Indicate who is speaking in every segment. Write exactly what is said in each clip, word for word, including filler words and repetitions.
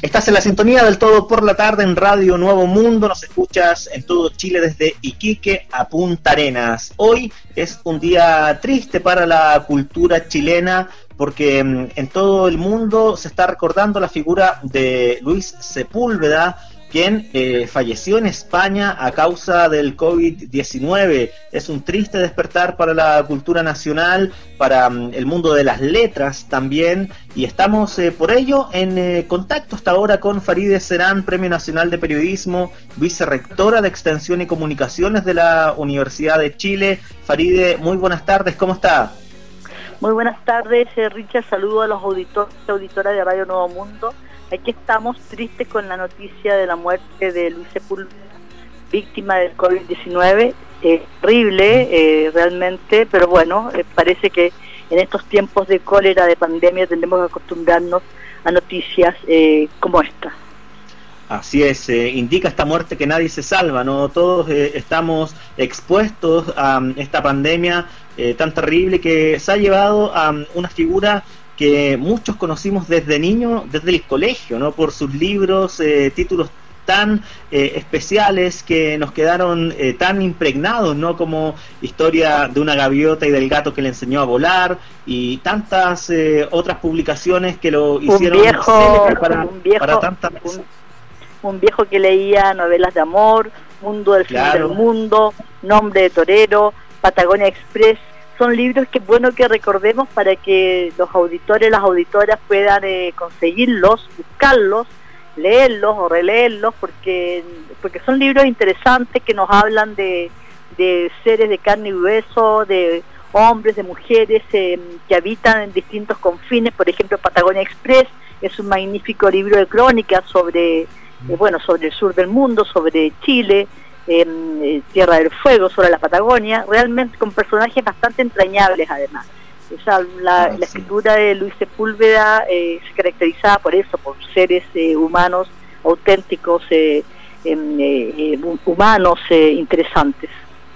Speaker 1: Estás en la sintonía del Todo por la Tarde en Radio Nuevo Mundo. Nos escuchas en todo Chile desde Iquique a Punta Arenas. Hoy es un día triste para la cultura chilena porque en todo el mundo se está recordando la figura de Luis Sepúlveda, quien eh, falleció en España a causa del COVID diecinueve. Es un triste despertar para la cultura nacional, para um, el mundo de las letras también, y estamos eh, por ello en eh, contacto hasta ahora con Farideh Serán, Premio Nacional de Periodismo, vicerrectora de Extensión y Comunicaciones de la Universidad de Chile. Farideh, muy buenas tardes, ¿cómo está?
Speaker 2: Muy buenas tardes, eh, Richard, saludo a los auditores y auditoras de Radio Nuevo Mundo. Aquí estamos tristes con la noticia de la muerte de Luis Sepúlveda, víctima del COVID diecinueve, eh, terrible eh, realmente, pero bueno, eh, parece que en estos tiempos de cólera, de pandemia, tendremos que acostumbrarnos a noticias eh, como esta.
Speaker 1: Así es, eh, indica esta muerte que nadie se salva, ¿no? Todos eh, estamos expuestos a um, esta pandemia eh, tan terrible que se ha llevado a um, una figura que muchos conocimos desde niño, desde el colegio, ¿no? Por sus libros, eh, títulos tan eh, especiales que nos quedaron eh, tan impregnados, ¿no? Como Historia de una gaviota y del gato que le enseñó a volar, y tantas eh, otras publicaciones que lo hicieron
Speaker 2: un viejo,
Speaker 1: para,
Speaker 2: un viejo,
Speaker 1: para tantas...
Speaker 2: un, un viejo que leía novelas de amor, Mundo del
Speaker 1: claro.
Speaker 2: Fin del Mundo, Nombre de Torero, Patagonia Express. Son libros que es bueno que recordemos para que los auditores, las auditoras puedan eh, conseguirlos, buscarlos, leerlos o releerlos, porque porque son libros interesantes que nos hablan de, de seres de carne y hueso, de hombres, de mujeres eh, que habitan en distintos confines. Por ejemplo, Patagonia Express es un magnífico libro de crónicas sobre, eh, bueno, sobre el sur del mundo, sobre Chile, Eh, Tierra del Fuego, sobre la Patagonia, realmente con personajes bastante entrañables además. O sea, la, ah, la escritura sí. de Luis Sepúlveda eh, se caracterizaba por eso, por seres eh, humanos auténticos, eh, eh, eh, humanos eh, interesantes.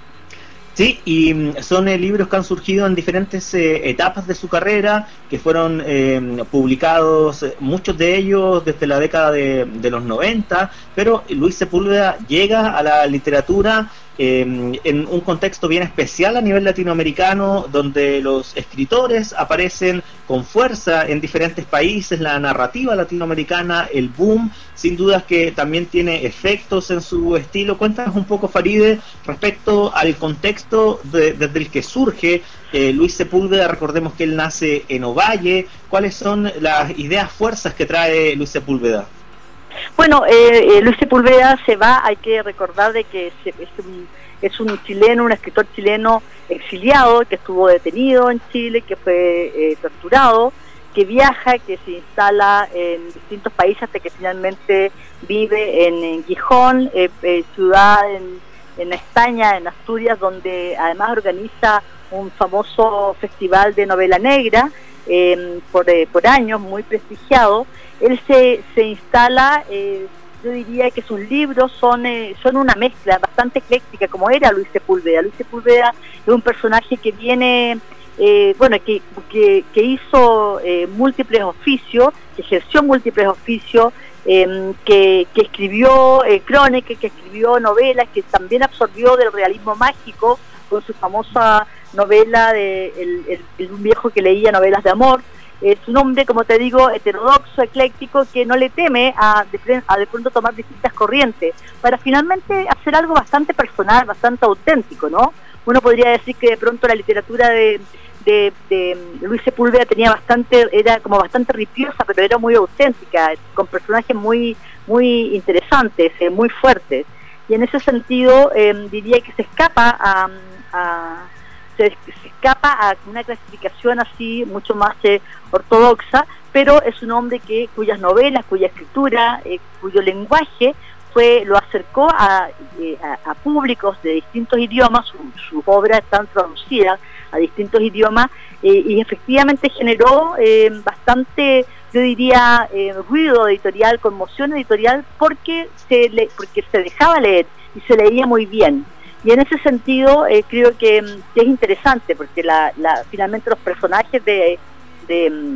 Speaker 1: Sí, y son eh, libros que han surgido en diferentes eh, etapas de su carrera, que fueron eh, publicados, eh, muchos de ellos desde la década de, de los noventa, pero Luis Sepúlveda llega a la literatura eh, en un contexto bien especial a nivel latinoamericano, donde los escritores aparecen con fuerza en diferentes países, la narrativa latinoamericana, el boom, sin dudas que también tiene efectos en su estilo. Cuéntanos un poco, Farideh, respecto al contexto de, desde el que surge eh, Luis Sepúlveda. Recordemos que él nace en Ovalle. ¿Cuáles son las ideas, fuerzas que trae Luis Sepúlveda?
Speaker 2: Bueno, eh, eh, Luis Sepúlveda se va, hay que recordar de que se, es, un, es un chileno, un escritor chileno exiliado, que estuvo detenido en Chile, que fue eh, torturado, que viaja, que se instala en distintos países hasta que finalmente vive en, en Gijón, eh, eh, ciudad en, en España, en Asturias, donde además organiza un famoso festival de novela negra eh, por, eh, por años, muy prestigiado. Él se, se instala, eh, yo diría que sus libros son, eh, son una mezcla bastante ecléctica, como era Luis Sepúlveda. Luis Sepúlveda es un personaje que viene... Eh, bueno, que, que, que hizo eh, múltiples oficios, que ejerció múltiples oficios, eh, que, que escribió eh, crónicas, que escribió novelas, que también absorbió del realismo mágico con su famosa novela de el, el, el un viejo que leía novelas de amor. Es un hombre, como te digo, heterodoxo, ecléctico, que no le teme a de, a de pronto tomar distintas corrientes, para finalmente hacer algo bastante personal, bastante auténtico, ¿no? Uno podría decir que de pronto la literatura de, de, de Luis Sepúlveda tenía bastante, era como bastante ripiosa, pero era muy auténtica, con personajes muy, muy interesantes, eh, muy fuertes. Y en ese sentido eh, diría que se escapa a, a se, se escapa a una clasificación así mucho más eh, ortodoxa, pero es un hombre que cuyas novelas, cuya escritura, eh, cuyo lenguaje fue lo acercó a, eh, a, a públicos de distintos idiomas. Sus su obras están traducidas a distintos idiomas eh, y efectivamente generó eh, bastante, yo diría, eh, ruido editorial, conmoción editorial, porque se, le, porque se dejaba leer y se leía muy bien. Y en ese sentido eh, creo que, que es interesante, porque la, la, finalmente los personajes de, de,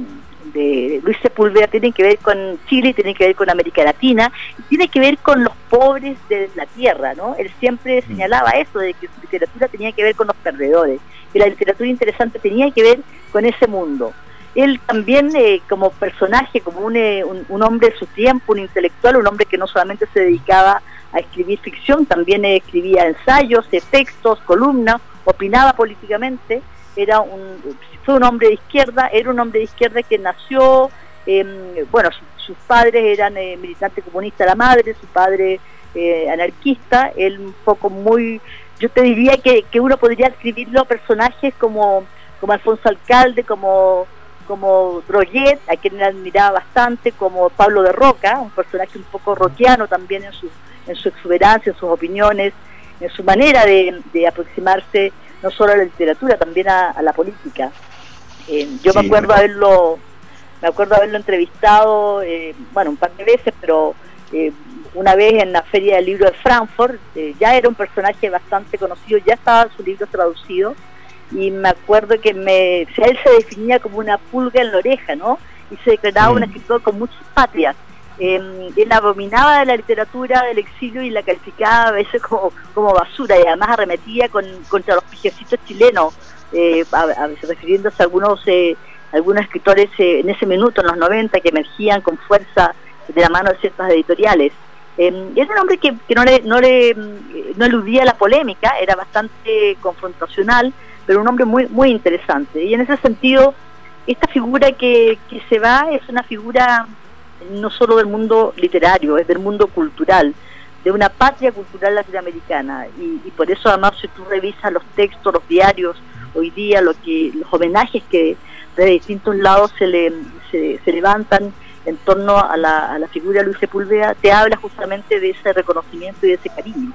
Speaker 2: de Luis Sepúlveda tienen que ver con Chile, tienen que ver con América Latina, y tiene que ver con los pobres de la tierra, ¿no? Él siempre señalaba eso, de que su literatura tenía que ver con los perdedores, que la literatura interesante tenía que ver con ese mundo. Él también, eh, como personaje, como un, eh, un, un hombre de su tiempo, un intelectual, un hombre que no solamente se dedicaba a escribir ficción, también eh, escribía ensayos, eh, textos, columnas, opinaba políticamente, era un, fue un hombre de izquierda, era un hombre de izquierda que nació, eh, bueno, su, sus padres eran eh, militantes comunistas, la madre, su padre eh, anarquista, él un poco muy, yo te diría que, que uno podría escribirlo a personajes como, como Alfonso Alcalde, como como Droguet, a quien él admiraba bastante, como Pablo de Roca, un personaje un poco rockiano también en su, en su exuberancia, en sus opiniones, en su manera de, de aproximarse no solo a la literatura, también a, a la política. Eh, yo sí, me acuerdo me... haberlo me acuerdo haberlo entrevistado, eh, bueno, un par de veces, pero eh, una vez en la Feria del Libro de Frankfurt, eh, ya era un personaje bastante conocido, ya estaba su libro traducido, y me acuerdo que me, o sea, él se definía como una pulga en la oreja, ¿no? Y se declaraba mm. un escritor con muchas patrias. Eh, él abominaba de la literatura del exilio y la calificaba a veces como, como basura, y además arremetía con, contra los pijecitos chilenos, eh, a, a veces refiriéndose a algunos, eh, algunos escritores eh, en ese minuto, en los noventa, que emergían con fuerza de la mano de ciertas editoriales. Eh, era un hombre que, que no, le, no, le, no eludía la polémica, era bastante confrontacional, pero un hombre muy muy interesante. Y en ese sentido, esta figura que, que se va es una figura no solo del mundo literario, es del mundo cultural, de una patria cultural latinoamericana. Y, y por eso, además, si tú revisas los textos, los diarios, hoy día, lo que los homenajes que de distintos lados se, le, se, se levantan en torno a la, a la figura de Luis Sepúlveda, te habla justamente de ese reconocimiento y de ese cariño.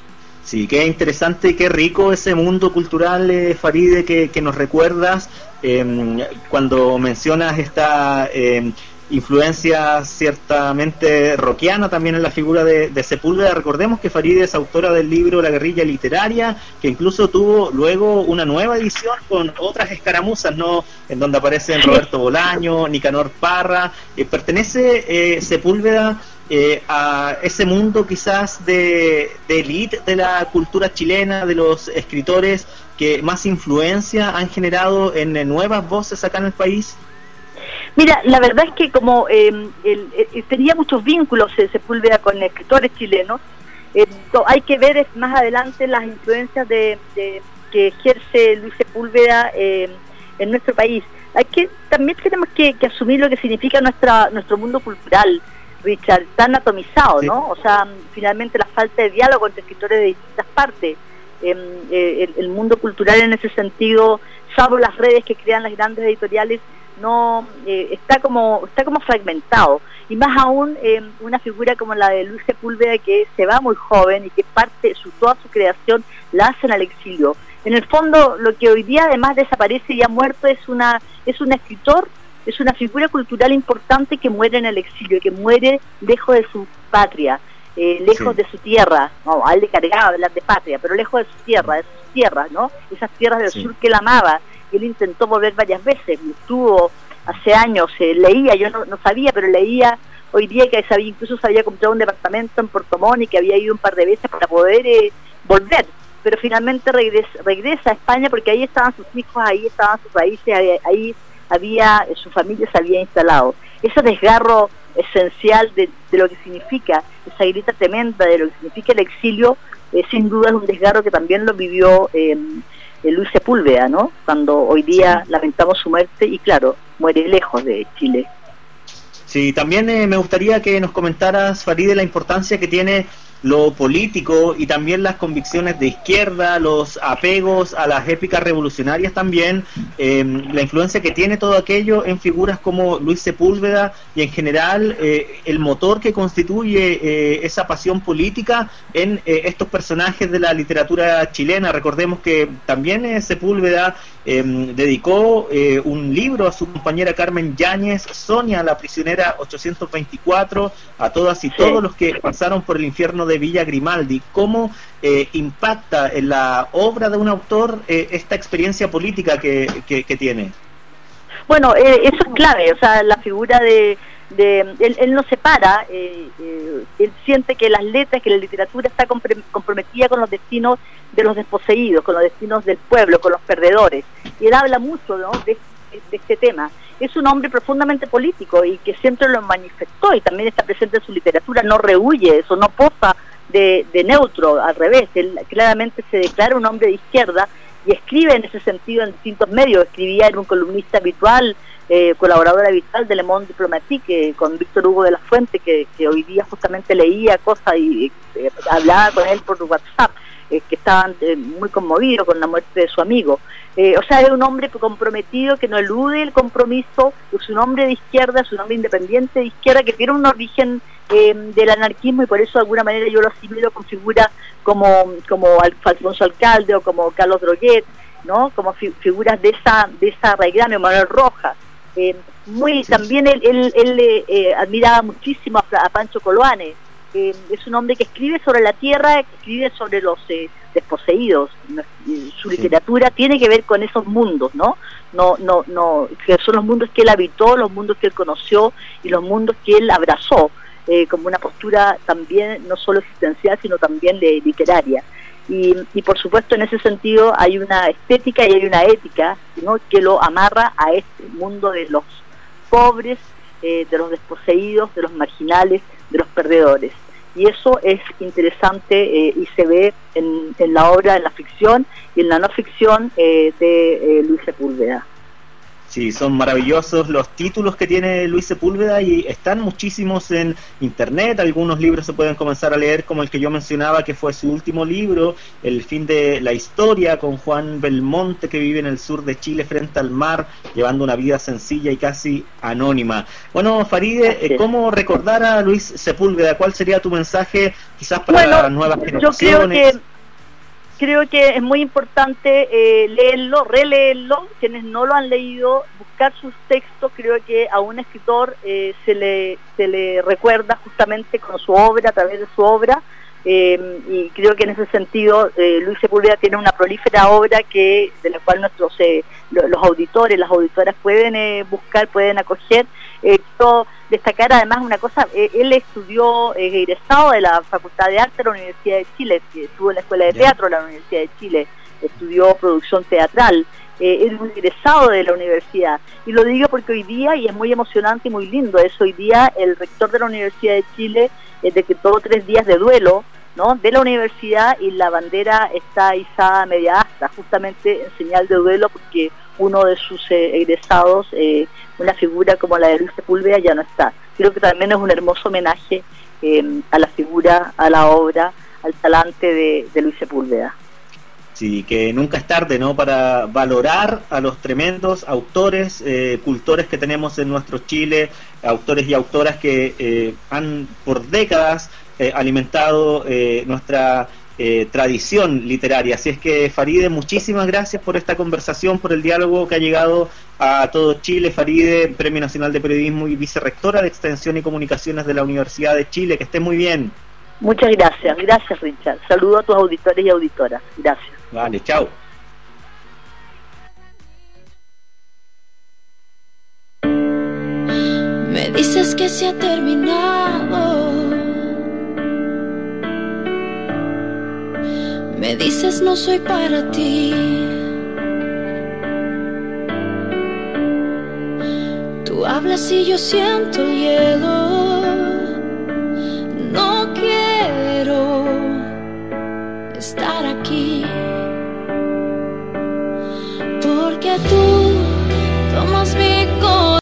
Speaker 1: Sí, qué interesante y qué rico ese mundo cultural, eh, Faride, que, que nos recuerdas eh, cuando mencionas esta eh, influencia ciertamente rockiana también en la figura de, de Sepúlveda. Recordemos que Faride es autora del libro La guerrilla literaria, que incluso tuvo luego una nueva edición con otras escaramuzas, ¿no? En donde aparecen Roberto Bolaño, Nicanor Parra. Eh, pertenece eh, Sepúlveda Eh, a ese mundo quizás de, de élite de la cultura chilena, de los escritores que más influencia han generado en, en nuevas voces acá en el país?
Speaker 2: Mira, la verdad es que como eh, el, el, tenía muchos vínculos eh, Sepúlveda con escritores chilenos, eh, hay que ver más adelante las influencias de, de que ejerce Luis Sepúlveda eh, en nuestro país. Hay que también tenemos que, que asumir lo que significa nuestra nuestro mundo cultural, Richard, tan atomizado, ¿no? Sí. O sea, finalmente la falta de diálogo entre escritores de distintas partes. Eh, eh, el, el mundo cultural en ese sentido, salvo las redes que crean las grandes editoriales, no eh, está como está como fragmentado. Y más aún eh, una figura como la de Luis Sepúlveda, que se va muy joven y que parte su toda su creación la hacen al exilio. En el fondo, lo que hoy día además desaparece y ha muerto es una es un escritor, es una figura cultural importante que muere en el exilio, que muere lejos de su patria, eh, lejos sí. de su tierra. No, a él le cargaba hablar de patria, pero lejos de su tierra, de sus tierras, ¿no? Esas tierras del sí. sur que él amaba. Y él intentó volver varias veces, estuvo hace años, eh, leía, yo no, no sabía, pero leía hoy día que sabía, incluso se había comprado un departamento en Puerto Montt y que había ido un par de veces para poder eh, volver. Pero finalmente regresa, regresa a España porque ahí estaban sus hijos, ahí estaban sus raíces, ahí, ahí había, su familia se había instalado. Ese desgarro esencial de, de lo que significa, esa grita tremenda de lo que significa el exilio, eh, sin duda es un desgarro que también lo vivió eh, Luis Sepúlveda, ¿no? Cuando hoy día sí. lamentamos su muerte y claro, muere lejos de Chile.
Speaker 1: Sí, también eh, me gustaría que nos comentaras, Faride, la importancia que tiene lo político y también las convicciones de izquierda, los apegos a las épicas revolucionarias también, eh, la influencia que tiene todo aquello en figuras como Luis Sepúlveda y en general eh, el motor que constituye eh, esa pasión política en eh, estos personajes de la literatura chilena. Recordemos que también eh, Sepúlveda eh, dedicó eh, un libro a su compañera Carmen Yáñez, Sonia, la prisionera ochocientos veinticuatro, a todas y todos los que pasaron por el infierno de Villa Grimaldi. ¿Cómo eh, impacta en la obra de un autor eh, esta experiencia política que, que, que tiene?
Speaker 2: Bueno, eh, eso es clave, o sea, la figura de... de él, él no separa, eh, eh, él siente que las letras, que la literatura está comprometida con los destinos de los desposeídos, con los destinos del pueblo, con los perdedores, y él habla mucho, ¿no?, de, de este tema. Es un hombre profundamente político y que siempre lo manifestó y también está presente en su literatura, no rehuye eso, no posa de, de neutro, al revés, él claramente se declara un hombre de izquierda y escribe en ese sentido en distintos medios. Escribía, era un columnista habitual, eh, colaborador habitual de Le Monde Diplomatique, eh, con Víctor Hugo de la Fuente, que, que hoy día justamente leía cosas y eh, hablaba con él por WhatsApp, eh, que estaban eh, muy conmovidos con la muerte de su amigo. Eh, o sea, es un hombre comprometido que no elude el compromiso, es un hombre de izquierda, es un hombre independiente de izquierda que tiene un origen eh, del anarquismo, y por eso de alguna manera yo lo asimilo con figuras como, como Alfonso Alcalde o como Carlos Droguet, ¿no?, como fi figuras de esa de esa raíz, Manuel Rojas. Eh, muy sí. También él, él, él eh, admiraba muchísimo a, a Pancho Coloane. Eh, es un hombre que escribe sobre la tierra, que escribe sobre los eh, desposeídos. Su literatura sí. tiene que ver con esos mundos, ¿no? No, no, no, que son los mundos que él habitó, los mundos que él conoció y los mundos que él abrazó, eh, como una postura también no solo existencial, sino también de, literaria. Y, y por supuesto en ese sentido hay una estética y hay una ética, ¿no?, que lo amarra a este mundo de los pobres, eh, de los desposeídos, de los marginales, de los perdedores. Y eso es interesante eh, y se ve en, en la obra, en la ficción y en la no ficción eh, de eh, Luis Sepúlveda.
Speaker 1: Sí, son maravillosos los títulos que tiene Luis Sepúlveda y están muchísimos en internet. Algunos libros se pueden comenzar a leer, como el que yo mencionaba, que fue su último libro, El fin de la historia, con Juan Belmonte, que vive en el sur de Chile frente al mar, llevando una vida sencilla y casi anónima. Bueno, Faride, ¿cómo recordar a Luis Sepúlveda? ¿Cuál sería tu mensaje quizás para
Speaker 2: bueno,
Speaker 1: las nuevas generaciones?
Speaker 2: Yo creo que Creo que es muy importante eh, leerlo, releerlo, quienes no lo han leído, buscar sus textos. Creo que a un escritor eh, se le se le recuerda justamente con su obra, a través de su obra, eh, y creo que en ese sentido eh, Luis Sepúlveda tiene una prolífera obra que de la cual nuestros eh, los auditores, las auditoras pueden eh, buscar, pueden acoger. Eh, quiero destacar además una cosa, eh, él estudió, eh, egresado de la Facultad de Arte de la Universidad de Chile, que estuvo en la Escuela de Teatro de la Universidad de Chile, estudió producción teatral, eh, es un egresado de la universidad, y lo digo porque hoy día, y es muy emocionante y muy lindo eso, hoy día el rector de la Universidad de Chile eh, decretó tres días de duelo, ¿no?, de la universidad, y la bandera está izada a media asta, justamente en señal de duelo, porque uno de sus eh, egresados, eh, una figura como la de Luis Sepúlveda, ya no está. Creo que también es un hermoso homenaje eh, a la figura, a la obra, al talante de, de Luis Sepúlveda.
Speaker 1: Sí, que nunca es tarde, ¿no?, para valorar a los tremendos autores, eh, cultores que tenemos en nuestro Chile, autores y autoras que eh, han por décadas eh, alimentado eh, nuestra Eh, tradición literaria. Así es que, Faride, muchísimas gracias por esta conversación, por el diálogo que ha llegado a todo Chile. Faride, Premio Nacional de Periodismo y Vicerrectora de Extensión y Comunicaciones de la Universidad de Chile. Que esté muy bien.
Speaker 2: Muchas gracias, gracias, Richard. Saludo a tus auditores y auditoras. Gracias.
Speaker 1: Vale, chao.
Speaker 3: Me dices que se ha terminado, me dices no soy para ti. Tú hablas y yo siento el hielo. No quiero estar aquí.